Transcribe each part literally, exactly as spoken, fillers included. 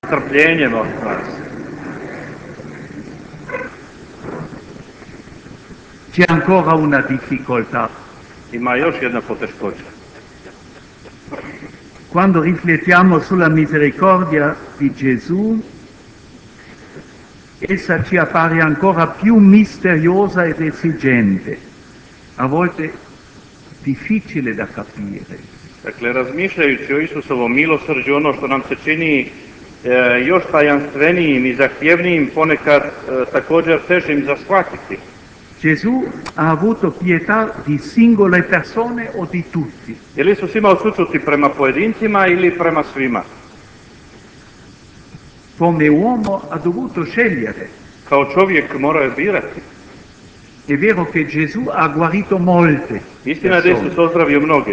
strpljenjem od nas. C'è ancora una difficoltà. Ima još jedna poteškoća. Quando riflettiamo sulla misericordia di Gesù, essa ci appare ancora più misteriosa ed esigente, a volte difficile da capire. Dakle, razmišljajući o Isusovom milosrđu, ono što nam se čini e, još tajanstvenijim i zahtjevnijim, ponekad e, također težim za shvatiti. Gesù ha avuto pietà di singole persone o di tutti. Je li Isus imao sućuti prema pojedincima ili prema svima? Come uomo ha dovuto scegliere. Kao čovjek morao je birati. È vero che Gesù ha guarito molte. Istina je da Isus ozdravio mnoge.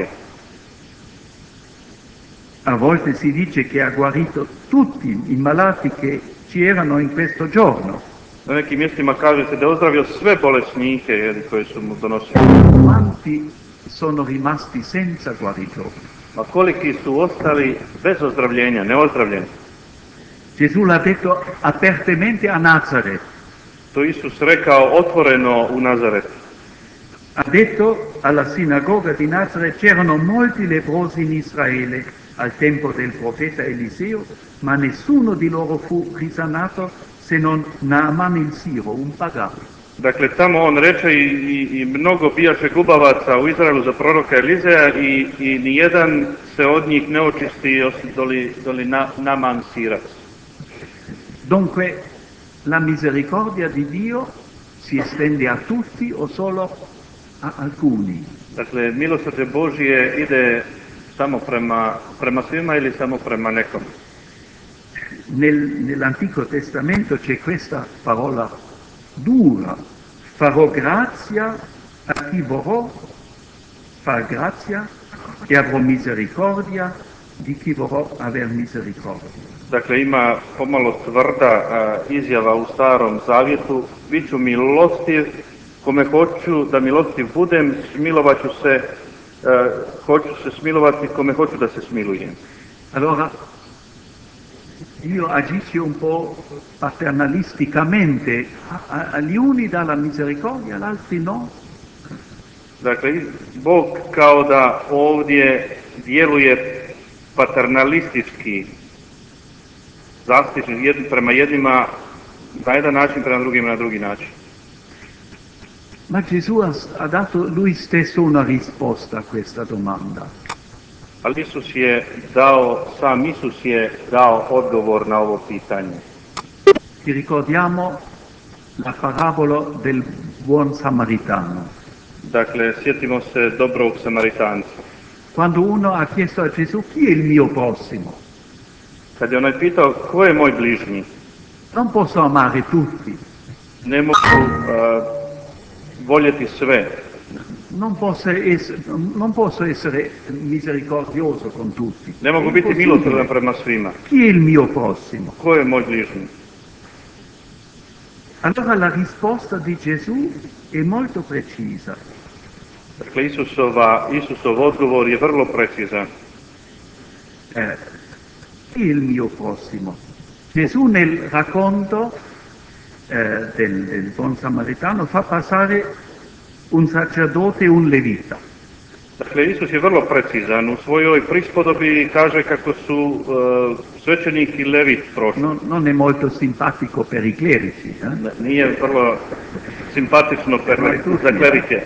A volte si dice che ha guarito tutti i malati che ci erano in questo giorno. Na nekim mjestima kaže se da je ozdravio sve bolesnike koje su mu donosili. Quanti sono rimasti senza guarigione? Ma koliki su ostali bez ozdravljenja, neozdravljeni? Gesù l'ha detto apertamente a Nazareth. To Isus rekao otvoreno u Nazaretu. Ha detto alla sinagoga di Nazareth: c'erano molti leprosi in Israele al tempo del profeta Eliseo, ma nessuno di loro fu risanato se non Naaman il Siro, un pagano. Dakle, tamo on reče i, i, i mnogo bijaše gubavaca u Izraelu za proroka Elizeja i, i nijedan se od njih ne očisti osim doli, doli na, Naaman Sirac. Dunque, la misericordia di Dio si estende a tutti o solo a alcuni? Dakle, milosrđe Božije ide samo prema, prema svima ili samo prema nekom? Nel, nell'Antico Testamento c'è questa parola dura: farò grazia a chi vorrò far grazia e avrò misericordia di chi vorrò aver misericordia. Dakle, ima pomalo tvrda a, izjava u Starom Zavjetu: bit ću milostiv kome hoću da milostiv budem, smilovat ću se, a, hoću se smilovati kome hoću da se smilujem. Allora, Dio agisce un po' paternalisticamente, agli uni dà la misericordia, agli altri no. Dakle, Bog kao da ovdje djeluje paternalistički, zastiže jed, prema jednima na jedan način, prema drugima na drugi način. Ma Gesù ha, ha dato lui stesso una risposta a questa domanda. Ali Isus je dao, sam Isus je dao odgovor na ovo pitanje. Ci ricordiamo la parabola del buon samaritano. Dakle, sjetimo se dobrog Samaritanca. Quando uno ha chiesto a Gesù: chi è il mio prossimo? Kad je onaj pitao ko je moj bližnji, Non posso amare tutti. ne mogu uh, voljeti sve. Non posso, essere, non posso essere misericordioso con tutti. Ne mogu biti milosrdan prema svima. Chi è il mio prossimo? Ko je moj bližnji? Allora la risposta di Gesù è molto precisa. Dakle, Isusova, Isusov odgovor je vrlo precizan. Eh, chi è il mio prossimo? Gesù nel racconto eh, del, del buon samaritano fa passare un sacerdote e un levita. Dakle, Isus je vrlo precizan. U svojoj prispodobi kaže kako su uh, svećenik i levit prošli. Non, non è molto simpatico per i clerici. Eh? Nije vrlo simpatično per, za klerike,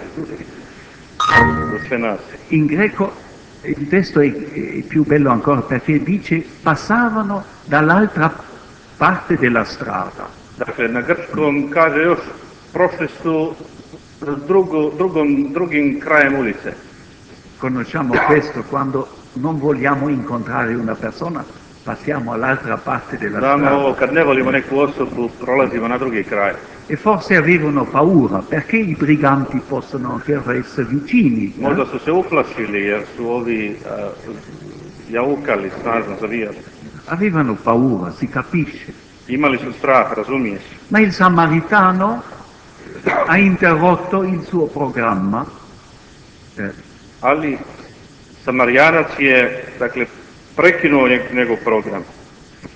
za sve nas. In greco il testo è, è più bello ancora perché dice passavano dall'altra parte della strada. Dakle, na grčkom kaže još prošli su drugo, drugom, drugim krajem ulice. Conosciamo questo: quando non vogliamo incontrare una persona passiamo all'altra parte della Znamo strada. ovo, kad ne volimo neku osobu, prolazimo na drugi kraj. E forse avevano paura, perché i briganti possono ancora essere vicini. Eh? Možda su se uplašili jer su ovi uh, jaukali, snažno zavijali. Avevano paura, si capisce. Imali su strah, razumiješ. Ma il samaritano ha interrotto il suo programma. Eh, Ali Samarijanac je, dakle, prekinuo njegov program.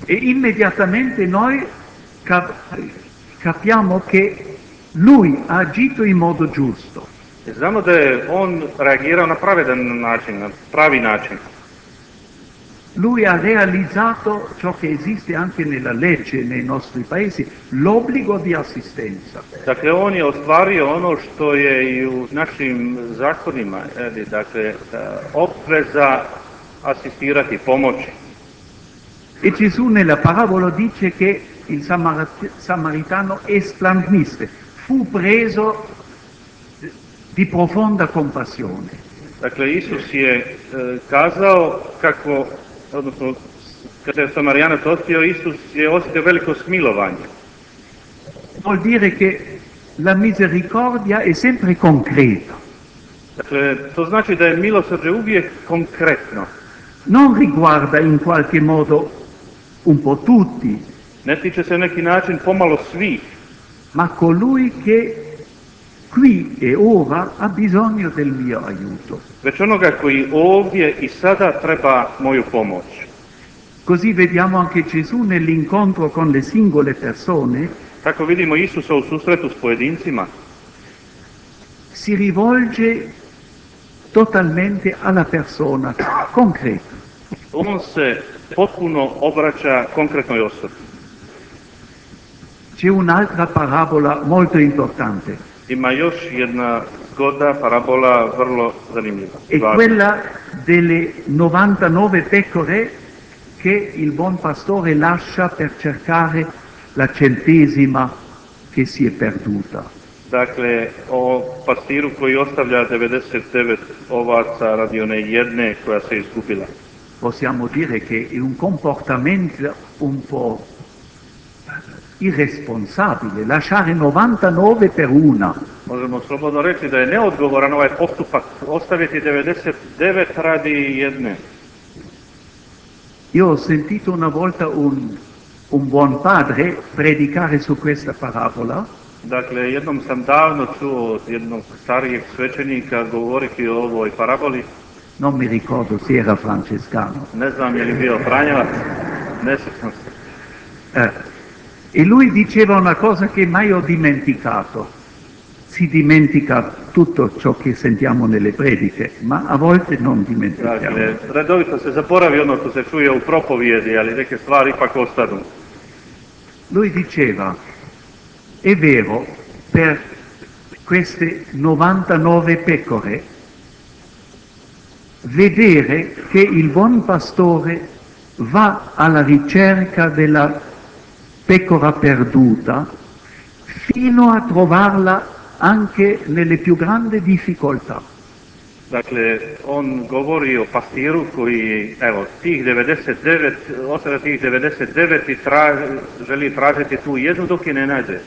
E immediatamente noi cap- capiamo che lui ha agito in modo giusto. I znamo da je on reagirao na pravedan način, na pravi način. Lui ha realizzato ciò che esiste anche nella legge nei nostri paesi, l'obbligo di assistenza. Dakle, on je ostvario ono što je i u našim zakonima, eli, dakle, obveza asistirati, pomoći. E Gesù nella parabola dice che il Samarit- samaritano esplanquiste, fu preso di profonda compassione. Dakle, Isus je e, kazao kako, odnosno, kada je Samarijanac osjetio, Isus je osjetio veliko smilovanje. Vuol dire che la misericordia è sempre concreta, Dakle, to znači da je milosrđe uvijek konkretno. non riguarda in qualche modo un po' tutti, Ne tiče se neki način pomalo svih, ma colui che qui e ora ha bisogno del mio aiuto. već onoga koji ovdje i sada treba moju pomoć. Così vediamo anche Gesù nell'incontro con le singole persone, Tako vidimo Isusa u susretu s pojedincima, si rivolge totalmente alla persona concreta. on se potpuno obraća konkretnoj osobi. C'è un'altra parabola molto importante, Ima još jedna zgoda, parabola, vrlo zanimljiva. è važna. quella delle novantanove pecore che il buon pastore lascia per cercare la centesima che si è perduta. Dakle, o pastiru koji ostavlja devedeset devet ovaca radi one jedne koja se izgubila. Possiamo dire che è un comportamento un po' irresponsabile, lasciare novantanove per una. Možemo slobodno reći da je neodgovoran ovaj postupak ostaviti devedeset devet radi jedne. Io ho sentito una volta un, un buon padre predicare su questa parabola. Dakle, jednom sam davno čuo od jednog starijeg svećenika govoriti o ovoj paraboli. Non mi ricordo se era francescano. Ne znam je li bio Franjevac, ne sjećam se. Eh, e lui diceva una cosa che mai ho dimenticato. Si dimentica tutto ciò che sentiamo nelle prediche, ma a volte non dimentichiamo. Dakle, redovito se zaboravi ono što se čuje u propovjedi, ali neke stvari ipak ostanu. Lui diceva, è vero, per queste novantanove pecore, vedere che il buon pastore va alla ricerca della pecora perduta fino a trovarla anche nelle più grandi difficoltà. Dakle, on govori o pastiru koji, evo, tih devedeset devet, ostavlja tih devedeset devet i traži, želi tražiti tu jednu dok je ne nađe.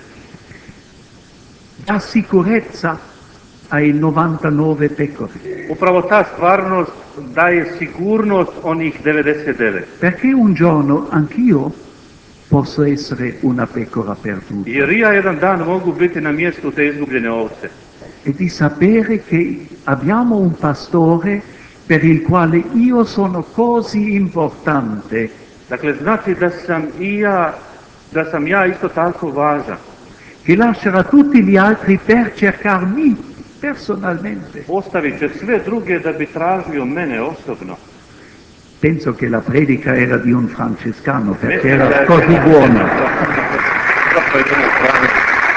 Dà sicurezza ai novantanove pecore, Upravo ta stvarnost daje sigurnost onih devedeset devet. perché un giorno anch'io posso essere una pecora perduta. Jer i ja jedan dan mogu biti na mjestu te izgubljene ovce. E di sapere che abbiamo un pastore per il quale io sono così importante, Dakle, znati da sam i ja, da sam ja isto tako važan. che lascerà tutti gli altri per cercarmi personalmente. Ostavit će sve druge da bi tražio mene osobno. Penso che la predica era di un francescano perché Mislim da era je- così buona. Zapravo je to pravi.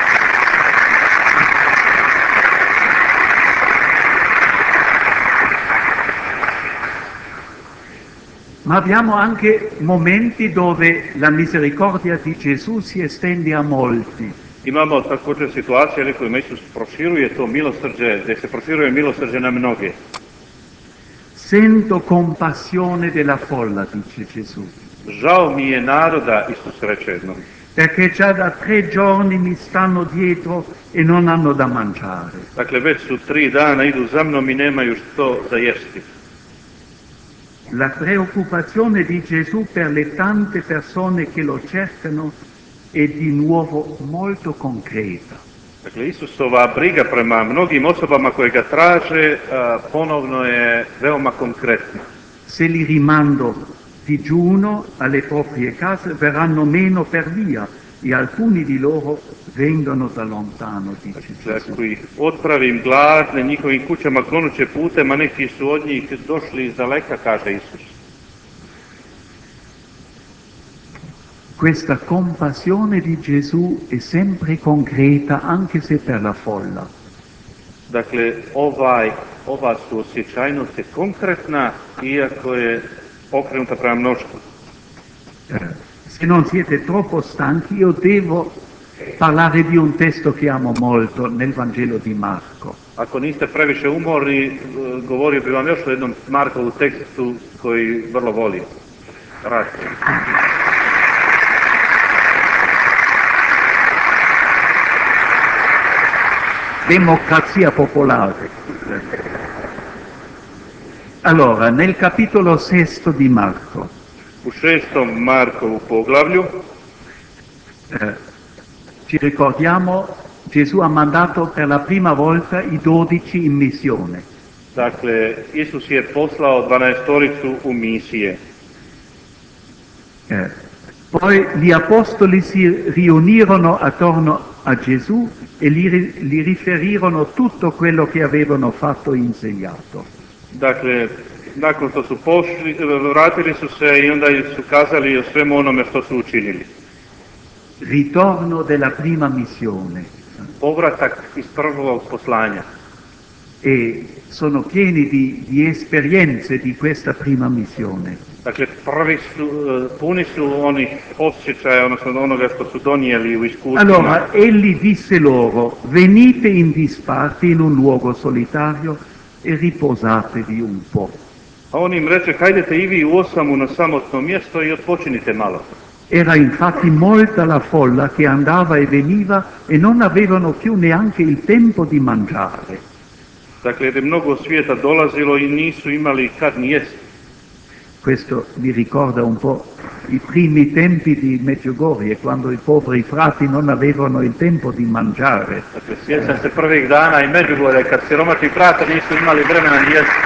Ma abbiamo anche momenti dove la misericordia di Gesù si estende a molti. Imamo također situacije ali kojima Isus proširuje to milosrđe, gdje se proširuje milosrđe na mnoge. Sento compassione della folla, dice Gesù, Žao mi je naroda, Isus reče jednom, perché già da tre giorni mi stanno dietro e non hanno da mangiare. dakle već su tri dana idu za mnom i nemaju što za jesti. La preoccupazione di Gesù per le tante persone che lo cercano è di nuovo molto concreta. Dakle, Isusova briga prema mnogim osobama koje ga traže a, ponovno je veoma konkretna. Se li rimando digiuno alle proprie case, verranno meno per via e alcuni di loro vengono da lontano, dice Gesù. Dakle, otpravim gladne, njihovim kućama klonuće putem, a neki su od njih došli iz daleka, kaže Isus. Questa compassione di Gesù è sempre concreta anche se per la folla. Dakle, ovaj, ova suosjećajnost je konkretna, iako je okrenuta prema mnoštvu. Eh, se non siete troppo stanchi, io devo parlare di un testo che amo molto nel Vangelo di Marco. Ako niste previše umorni, govorio bi vam još o jednom Markovu tekstu koji vrlo voli. Rad. Democrazia popolare. Allora, nel capitolo sesto di Marco, U šestom Markovu poglavlju eh, ci ricordiamo, Gesù ha mandato per la prima volta i dodici in missione. dakle, Isus je poslao dvanaestoricu u misije. Eh, poi gli apostoli si riunirono attorno a Gesù e gli, gli riferirono tutto quello che avevano fatto e insegnato. Dakle, nakon što su pošli, vratili su se i onda su kazali o svemu onome što su učinili. Ritorno della prima missione. Povratak iz prvog poslanja. E sono pieni di, di esperienze di questa prima missione. Dakle, prvi su, puni su onih osjećaja, odnosno onoga što su donijeli u iskustvima. Allora, egli disse loro, venite in disparte in un luogo solitario e riposatevi un po'. A on im reče, hajdete i vi u osamu na samotno mjesto i odpočinite malo. Era infatti molta la folla che andava e veniva e non avevano più neanche il tempo di mangiare. Dakle, jer je mnogo svijeta dolazilo i nisu imali kad ni jesti. Questo mi ricorda un po' i primi tempi di Medjugorje, quando i poveri frati non avevano il tempo di mangiare. Dakle, sjećam se prvih dana i Međugorje, kad siromašni frate nisu imali vremena ni jesti.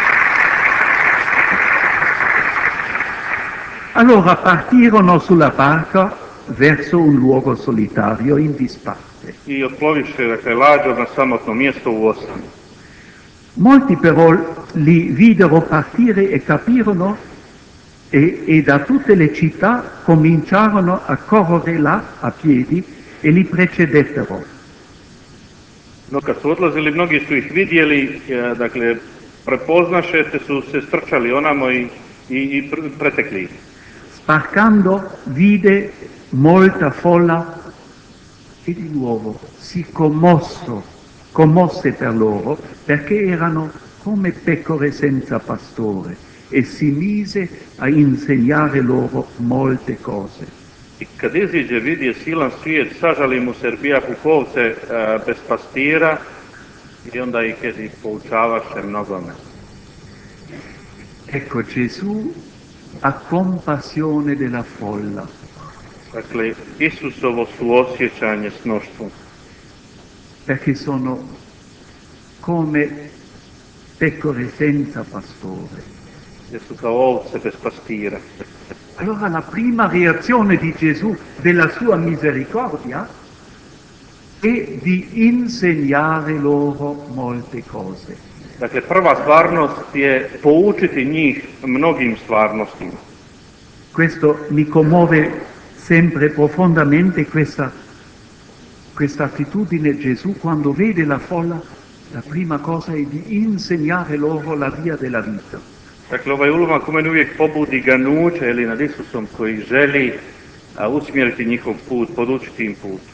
Allora partirono sulla barca verso un luogo solitario in disparte. I otploviše, dakle, lađom na samotno mjesto u osam. Molti però li videro partire e capirono e, e da tutte le città cominciarono a correre là a piedi e li precedettero. No kad su odlazili, mnogi su ih vidjeli, dakle, prepoznaše, te su se strčali onamo i, i, i pretekli ih. Sparcando vide molta folla e di nuovo si commosso, commosse per loro perché erano come pecore senza pastore e si mise a insegnare loro molte cose. I kad iziđe vidje silan svijet, sažali mu se jer bijahu ovce bez pastira i onda ih je poučavaše mnogome. Ecco, Gesù ha compassione della folla. Dakle, Isusovo suosjećanje s mnoštvom. Perché sono come pecore senza pastore. Jer su kao ovce bez pastira. Allora la prima reazione di Gesù, della sua misericordia, è di insegnare loro molte cose. Dakle, prva stvarnost je poučiti njih mnogim stvarnostima. Questo mi commuove sempre profondamente questa, questa attitudine Gesù quando vede la folla, la prima cosa è di insegnare loro la via della vita. Dakle, ovaj ulomak u meni uvijek pobudi ganuće ili nad Isusom koji želi a, usmjeriti njihov put, podučiti im put.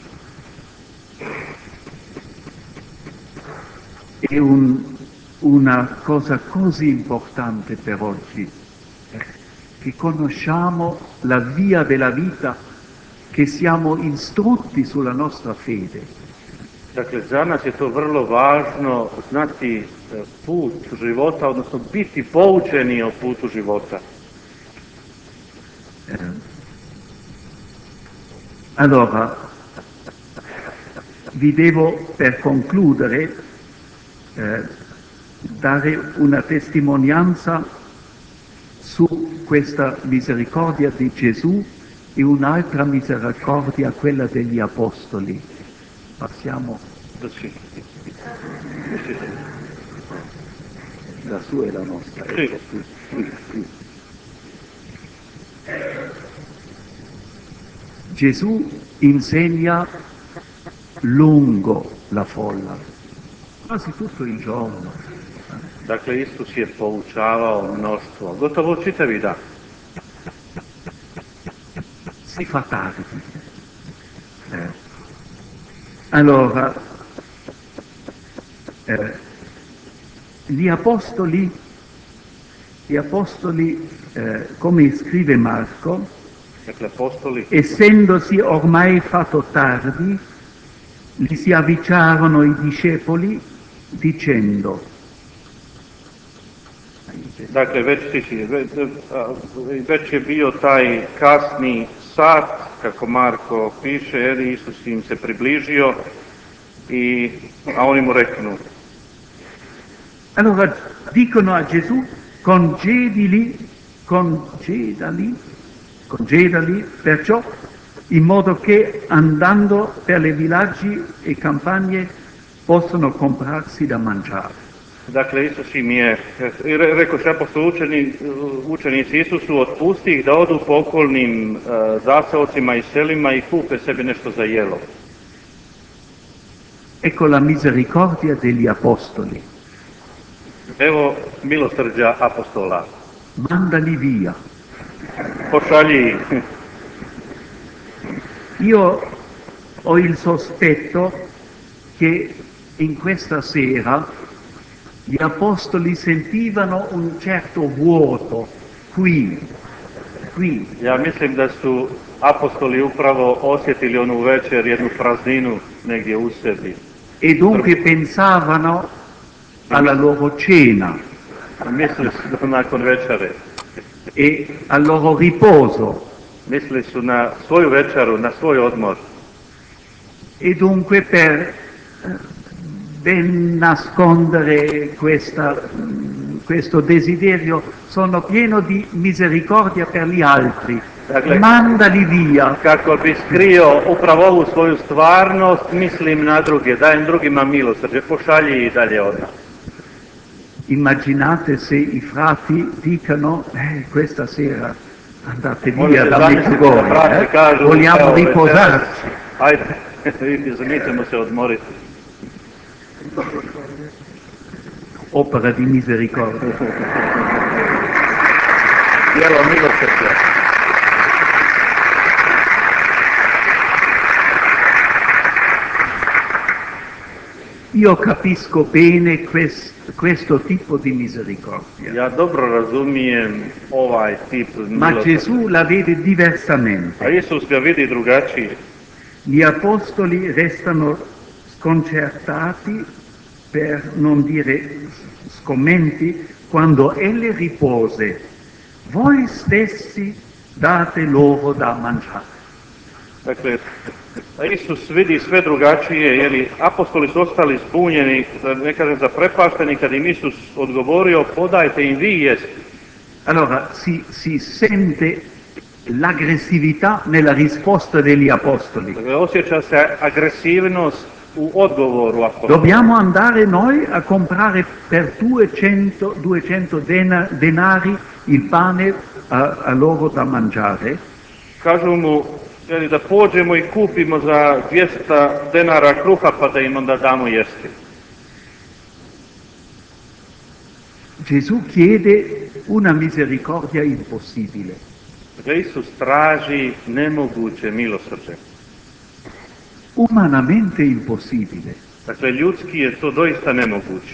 È un, una cosa così importante per oggi, che conosciamo la via della vita, che siamo istrutti sulla nostra fede. Dakle, za nas je to vrlo važno znati put života, odnosno biti poučeni o putu života. Eh, allora, vi devo per concludere eh, dare una testimonianza su questa misericordia di Gesù e un'altra misericordia, quella degli Apostoli. Passiamo. Sì. Sì, sì. La sua e la nostra. Sì. Ecco, qui, qui, qui. Gesù insegna lungo la folla, quasi tutto il giorno. Dakle, Isus je poučavao mnoštvo, gotovo čitavi dan. Si fa tardi. Eh. Allora, eh, gli apostoli, gli apostoli eh, come scrive Marco, Dakle, apostoli, essendosi ormai fatto tardi, gli si avvicinarono i discepoli dicendo, dakle, već, stići, već je bio taj kasni sat, kako Marko piše, jer Isus im se približio, i, a oni mu reknu. Allora dicono a Gesù, congedili, congedali, congedali, perciò, in modo che andando per le villaggi e campagne possono comprarsi da mangiare. Dakle, Isus im je, rekao se apostol učeni, učenici Isusu, otpusti ih da odu po okolnim uh, zaseocima i selima i kupe sebi nešto za jelo. Ecco la misericordia degli apostoli. Evo milosrđa apostola. Mandali via. Pošalji. Io ho il sospetto che in questa sera gli apostoli sentivano un certo vuoto qui, qui. Ja mislim da su apostoli upravo osjetili onu večer jednu prazninu negdje u sebi. E dunque pensavano alla loro cena. Mislili su nakon večere. E al loro riposo. Mislili su na svoju večeru, na svoj odmor. E dunque per ben nascondere questa, questo desiderio sono pieno di misericordia per gli altri. Dakle, mandali via. Kako bi skrio upravo ovu svoju stvarnost, mislim na druge, dajem drugima milosrđe, pošalji i dalje od nas. Immaginate se i frati dicano, eh, questa sera andate via Možete da zamisliti da Medjugorje, frati eh? kažu, vogliamo evo, riposarci. Ajde, mi ćemo se odmoriti. Opera di misericordia. Djelo milosrđa. Io capisco bene quest, questo tipo di misericordia. Ja dobro razumijem ovaj tip Ma milosrđa. Gesù la vede diversamente. A Isus ga vidi drugačije. Gli apostoli restano sconcertati, per non dire scommenti, quando egli ripose, voi stessi date loro da mangiare. Dakle, Isus vidi sve drugačije, jer apostoli su ostali zbunjeni, ne kažem zaprepašteni, kad im Isus odgovorio, podajte im vi jesti. Allora si, si sente l'aggressività nella risposta degli apostoli. Dakle, osjeća se agresivnost u odgovoru apostola. Dobbiamo andare noi a comprare per duecento, duecento dena, denari il pane a, a loro da mangiare. Kažu mu da pođemo i kupimo za dvjesto denara kruha pa da im onda damo jesti. Gesù chiede una misericordia impossibile. Dakle, Isus traži nemoguće milosrđe. Umanamente impossibile. Dakle, ljudski je to doista nemoguće.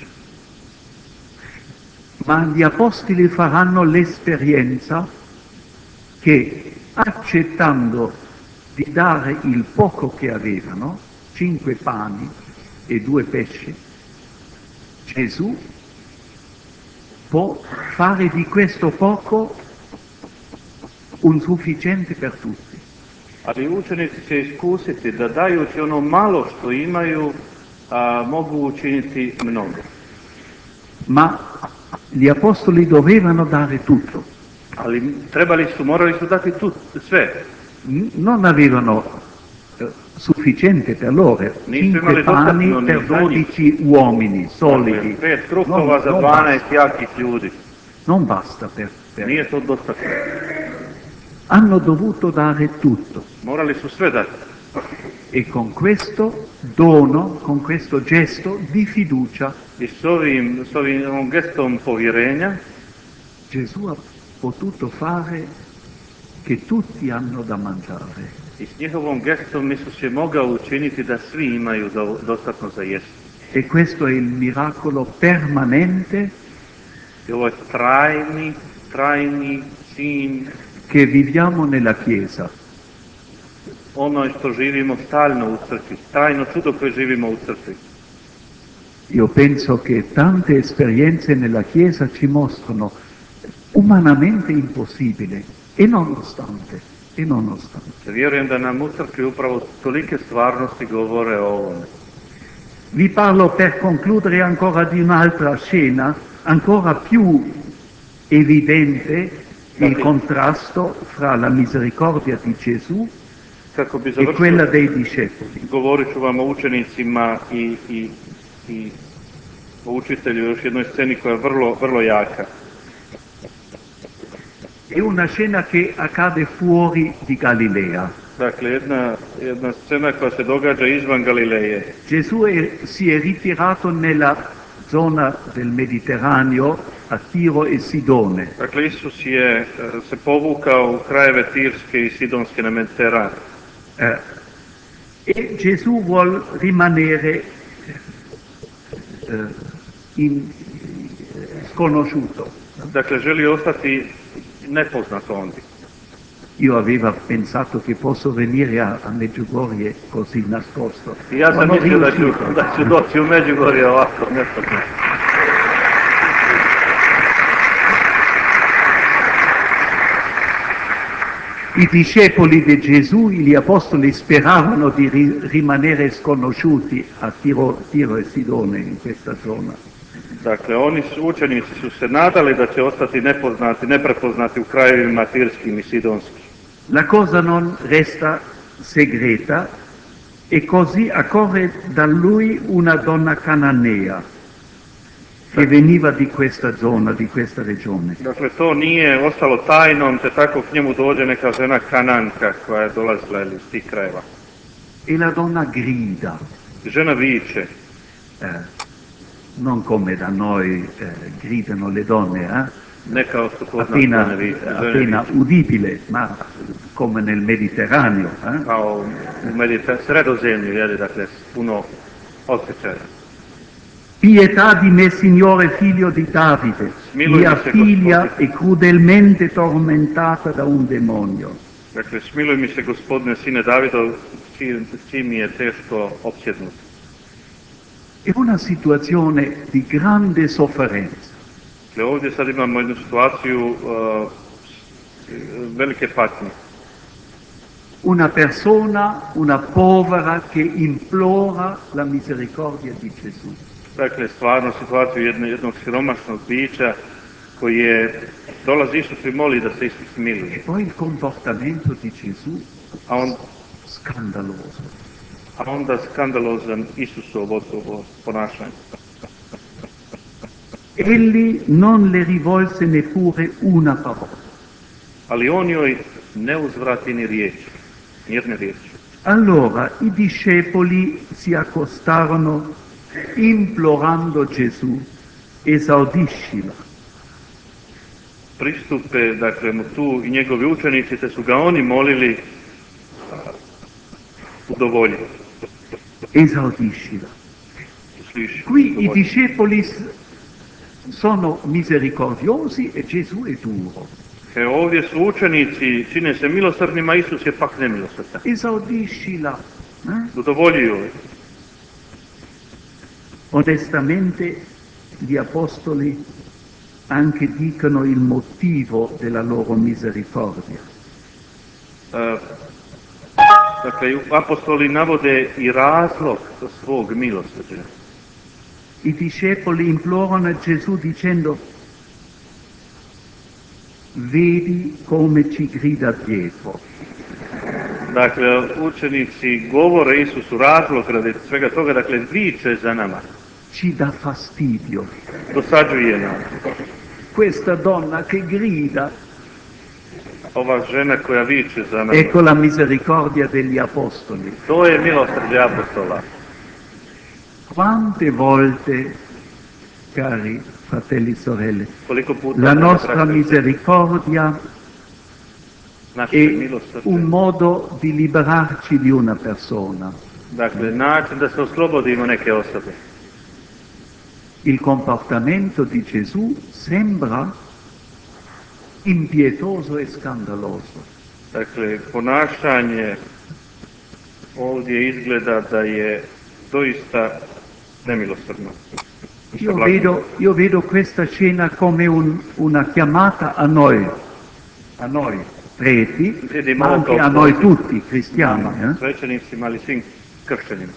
Ma gli apostoli faranno l'esperienza che accettando di dare il poco che avevano, cinque pani e due pesci, Gesù può fare di questo poco un sufficiente per tutti. Ali učenici će iskusiti da dajući ono malo što imaju, a, mogu učiniti mnogo. Ma gli apostoli dovevano dare tutto. Ali trebali su, morali su dati tutto, sve. Non avevano eh, sufficiente per loro, cinque pani per dodici uomini solidi. Pet kruhova za dvanaest jakih ljudi. Non basta per, per... Nije to dostatno. Hanno dovuto dare tutto. Morali su sve dati. E con questo dono, con questo gesto di fiducia, I s ovim, s ovim gestom povjerenja Gesù ha potuto fare che tutti hanno da mangiare. i s njihovom gestom Isus je mogao učiniti da svi imaju do, dostatno za jesti. E questo è il miracolo permanente I ovo je trajni, trajni sin, che viviamo nella Chiesa. ono što živimo stalno u crkvi, trajno čudo koje živimo u crkvi. Io penso che tante esperienze nella Chiesa ci mostrano umanamente impossibile, e nonostante, e nonostante. Vjerujem da nam u crkvi upravo tolike stvarnosti govore o ovome. Vi parlo per concludere ancora di un'altra scena, ancora più evidente il contrasto fra la misericordia di Gesù Kako bi e quella završio, dei discepoli. govorit ću vam o učenicima i, i, i o učitelju još jednoj sceni koja je vrlo, vrlo jaka. È una scena che accade fuori di Galilea. Dakle, jedna, jedna scena koja se događa izvan Galileje. Gesù è, si è ritirato nella zona del Mediterraneo, a Tiro e Sidone. Dakle, Isus je se povukao u krajeve Tirske i Sidonske na Mediteran. Eh, e Gesù vuol rimanere eh, in, sconosciuto. Dakle, želi ostati nepoznat ondje. Io avevo pensato che posso venire a, a Medjugorje così nascosto. I ja sam Non ho mislio da ću, riuscito. da ću doći u Međugorje ovako, nepoznat. I discepoli di Gesù, gli apostoli, speravano di ri- rimanere sconosciuti a Tiro, Tiro e Sidone, in questa zona. Dakle, oni su, učenici su se nadali da će ostati nepoznati, neprepoznati u krajevima Tirskim i Sidonskim. La cosa non resta segreta e così accorre da lui una donna cananea che veniva di questa zona, di questa regione. Dakle, to nije ostalo tajnom, te tako k njemu dođe neka žena Kananka koja je dolazila iz tih krajeva. E la donna grida, Žena viče, eh, non come da noi eh, gridano le donne, eh? ne kao što kod nas appena, žene viče, žene appena viče. udibile, ma come nel Mediterraneo. Eh? Kao u Mediter- sredozemlju, jeli, dakle, puno osjećaja. Pietà di me, Signore, figlio di Davide, Smiluj mia mi se, figlia Gospodine. è crudelmente tormentata da un demonio. Dakle, smiluj mi se, Gospodine, sine Davidov, čim, čim je teško opsjednut. È una situazione di grande sofferenza. Dakle, ovdje sad imamo jednu situaciju uh, velike patnje. Una persona, una povera che implora la misericordia di Gesù. Dakle, stvarno situaciju jedne, jednog siromašnog bića koji je, dolazi Isus i moli da se Isus E smiluje. poi il comportamento di Gesù, A, on, scandaloso. a onda skandalozan Isusovo ponašanje. Egli non le rivolse neppure una parola. Ali on joj ne uzvrati ni riječi, nijedne riječi. Allora i discepoli si accostarono implorando Gesù, esaudiscila. Pristupe, dakle, mu tu i njegovi učenici, te su ga oni molili udovolji. Esaudiscila. Sliši, Qui i udovolji. discepoli s- sono misericordiosi e Gesù è duro. E ovdje su učenici, čine se milosrdnima, Isus je pak nemilosrdan. Esaudiscila. Eh? Udovolji joj. Onestamente gli apostoli anche dicono il motivo della loro misericordia. E, dakle, apostoli navode i razlog svog milosrđa. I discepoli implorano Gesù dicendo: vedi come ci grida dietro. Dakle, učenici govore Isusu razlog radi svega toga, dakle, viče za nama. Ci dà fastidio. Dosađuje nam. Questa donna che grida. Ova žena koja viče za nama. Ecco la misericordia degli apostoli. To je milosrđe apostola. Quante volte, cari fratelli e sorelle, Koliko puta la nostra misericordia è un modo di liberarci di una persona. Dakle, način da se oslobodimo neke osobe. Il comportamento di Gesù sembra impietoso e scandaloso. Dakle, ponašanje ovdje izgleda da je doista nemilosrdno. Io vedo, io vedo questa scena come un, una chiamata a noi, a noi preti, ma anche a noi tutti cristiani. Eh? Svećenicima, ali svim kršćanima.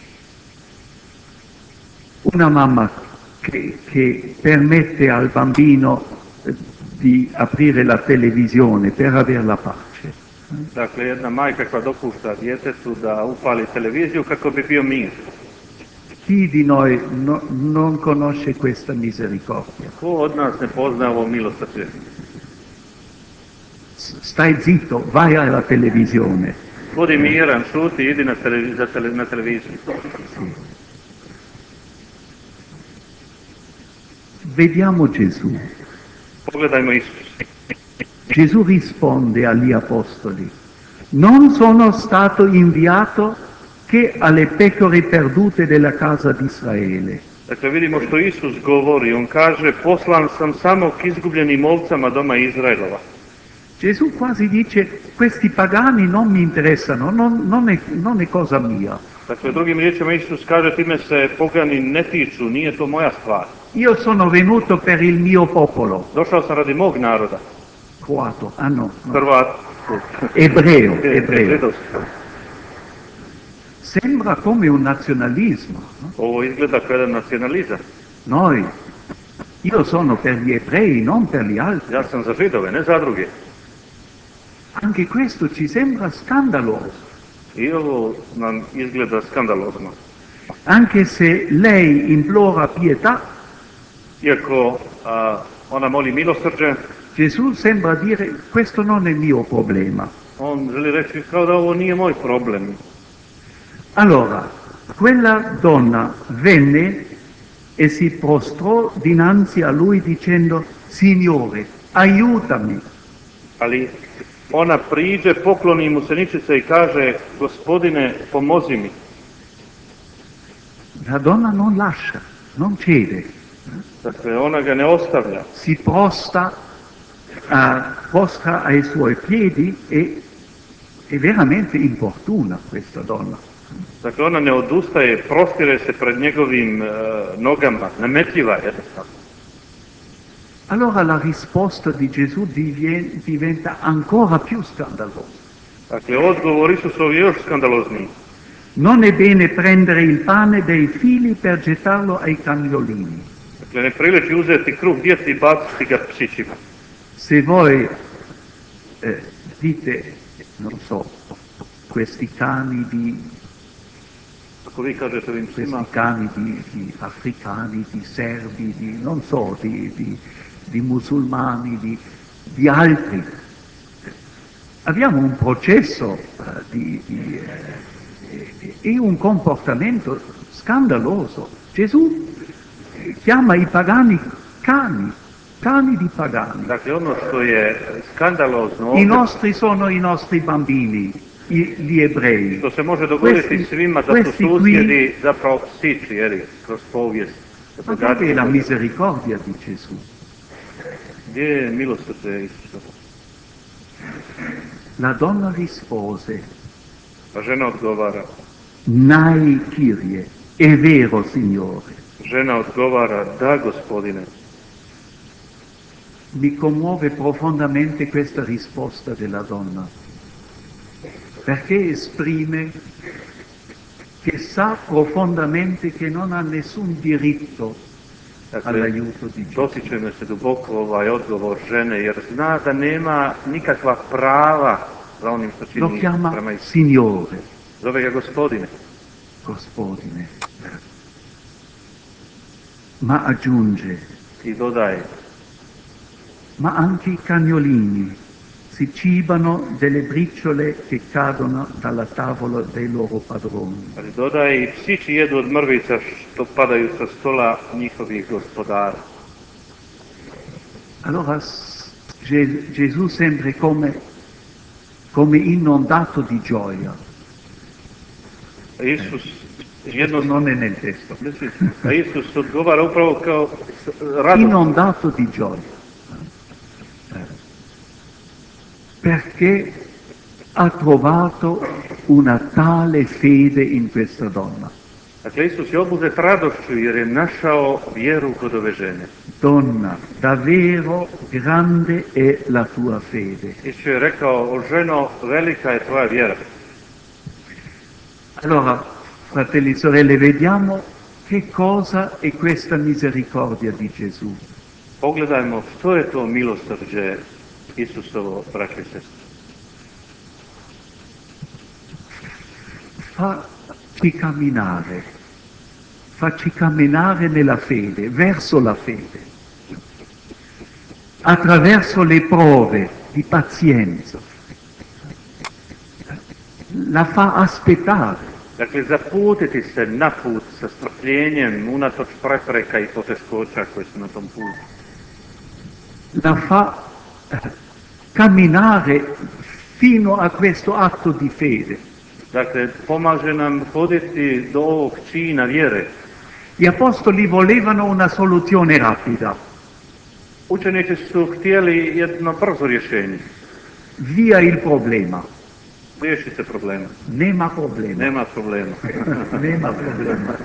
Una mamma che, che permette al bambino di aprire la televisione per avere la pace. Dakle, jedna majka koja dopušta djetetu da upali televiziju kako bi bio mir. Chi di noi no, non conosce questa misericordia? Ko od nas ne pozna ovo milosrđe? Stai zitto, vai alla televisione. Budi miran, šuti, idi na, televiz- tele- na televiziju. Sì. Vediamo Gesù. Pogledajmo Isus. Gesù risponde agli apostoli: non sono stato inviato che alle pecore perdute della casa di Israele. Dakle, vidimo što Isus govori. On kaže, poslan sam samo k izgubljenim ovcama doma Izraelova. Gesù quasi dice, questi pagani non mi interessano, non, non, è, non è cosa mia. Dakle, drugim riječima Isus kaže, time se pogani ne tiču, nije to moja stvar. Io sono venuto per il mio popolo. Došao sam radi mog naroda. Croato, ah no, no. Hrvat. Ebreo, ebreo. Židovsko. Sembra come un nazionalismo. No? Ovo izgleda kao jedan nacionalizam. Noi, io sono per gli ebrei, non per gli altri. Ja sam za Židove, ne za druge. Anche questo ci sembra scandaloso. I ovo nam izgleda skandalozno. Anche se lei implora pietà, Iako a, ona moli milosrđe, Gesù sembra dire questo non è mio problema. on želi reći kao da ovo nije moj problem. Allora, quella donna venne e si prostrò dinanzi a lui dicendo: Signore, aiutami. Ali ona priđe, pokloni mu se ničice i kaže, Gospodine, pomozi mi. La donna non lascia, non cede. Dakle, ona ga ne ostavlja. Si prosta, uh, prostra ai suoi piedi e è veramente importuna questa donna. Dakle, ona ne odustaje, prostire se pred njegovim uh, nogama, nametljiva jednostavno. Allora la risposta di Gesù diventa ancora più scandalosa. Dakle, odgovor Isusov je još skandalozniji. Non è bene prendere il pane dei figli per gettarlo ai cagnolini. Dakle, ne priliči uzeti kruh djeci i baciti ga psićima. Se voi eh, dite, non so, questi cani di Ako vi kažete ovim questi psima, cani di, di africani, di serbi, di non so, di, di, di musulmani, di, di altri. Abbiamo un processo eh, di, di, eh, e un comportamento scandaloso. Gesù chiama i pagani cani, cani di pagani. dakle, ono što je skandalozno I ovdje, nostri sono i nostri bambini, i, gli ebrei. što se može dogoditi Questi- svima da su questi qui- susjedi zapravo psići, jer kroz povijest. se Ma događa- dove è la misericordia di Gesù? Gdje je milosrđe Isusa? La donna rispose: A žena odgovara. Nai Kyrie, è vero, Signore. Žena odgovara, da, Gospodine. Mi commuove profondamente questa risposta della donna, perché esprime che sa profondamente che non ha nessun diritto Dakle, all'aiuto di Gesù. dotiče me se duboko ovaj odgovor žene, jer zna da nema nikakva prava za onim što Lo čini chiama prema Isusu. Signore, Zove ga gospodine. Gospodine. Ma aggiunge, I dodaje, ma anche i cagnolini si cibano delle briciole che cadono dalla tavola dei loro padroni. ali dodaje i psići jedu od mrvica što padaju sa stola njihovih gospodara. Allora s- Ge- Gesù sempre come, come inondato di gioia. A Isus Questo jednostavno, non è nel testo. a Isus odgovara upravo kao s- radost. Inondato di gioia. Eh. Perché ha trovato una tale fede in questa donna. Dakle, Isus je obuzet radošću jer je našao vjeru kod ove žene. Donna, davvero grande è la tua fede. Isus je rekao, o ženo, velika je tvoja vjera. Allora, fratelli e sorelle, vediamo che cosa è questa misericordia di Gesù. Pogledajmo što je to milosrđe Isusovo, braće i sestre. Facci camminare, facci camminare nella fede, verso la fede, attraverso le prove di pazienza. La fa aspettare. Dakle, zaputiti se na put sa strpljenjem, unatoč prepreka i poteškoća koje su na tom putu. La fa eh, camminare fino a questo atto di fede. Dakle, pomaže nam hoditi do ovog čina vjere. Gli apostoli volevano una soluzione rapida, Učenici su htjeli jedno brzo rješenje. via il problema, Riješite problema. nema problema, Nema problema. nema problema.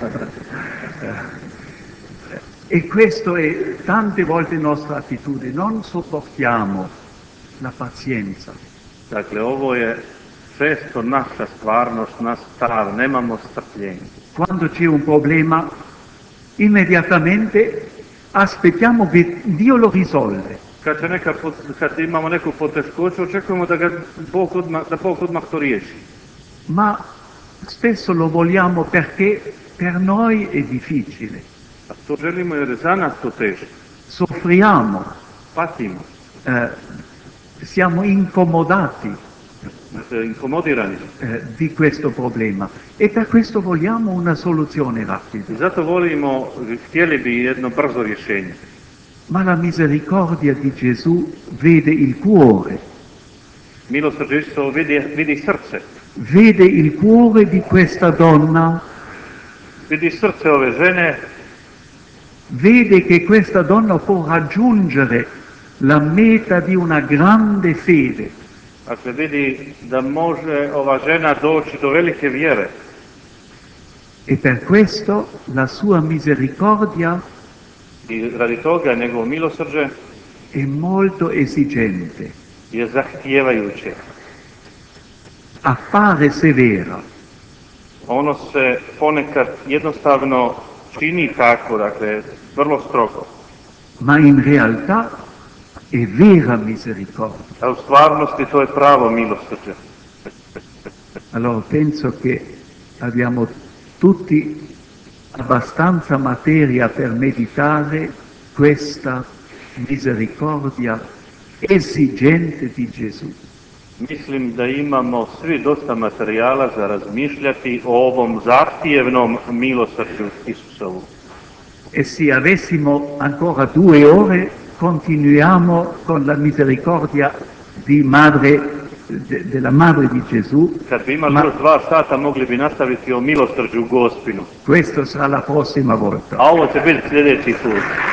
E questo è tante volte nostra attitudine, non sopportiamo la pazienza. Dakle, ovo je često naša stvarnost, naš stav, nemamo strpljenja. Quando c'è un problema, immediatamente aspettiamo che Dio lo risolve. Kad, će neka, pot- kad imamo neku poteškoću, očekujemo da, ga Bog odmah, da Bog odmah to riješi. Ma spesso lo vogliamo perché per noi è difficile. A to želimo jer je za nas to teško. Soffriamo, Patimo, eh, siamo incomodati dakle, inkomodirani. eh, di questo problema e per questo vogliamo una soluzione I rapida. zato volimo, htjeli bi jedno brzo rješenje. Ma la misericordia di Gesù vede il cuore, Milosrđe Isusovo vidi, vidi srce. vede il cuore di questa donna, Vidi srce ove žene, vede che questa donna può raggiungere la meta di una grande fede. dakle vidi da može ova žena doći do velike vjere. E per questo la sua misericordia I radi toga njegovo milosrđe è molto esigente, je zahtijevajuće. appare severa, Ono se ponekad jednostavno čini tako, dakle, vrlo strogo. ma in realtà è vera misericordia. A u stvarnosti to je pravo milosrđe. Allora penso che abbiamo tutti abbastanza materia per meditare questa misericordia esigente di Gesù. Mislim da imamo svi dosta materijala za razmišljati o ovom zahtjevnom milosrđu Isusovu. E se avessimo ancora due ore continuiamo con la misericordia di madre, de, della madre di Gesù, Kad bi imali ma još dva sata, mogli bi nastaviti o milosrđu Gospinu. questo sarà la prossima volta. A ovo će biti sljedeći put.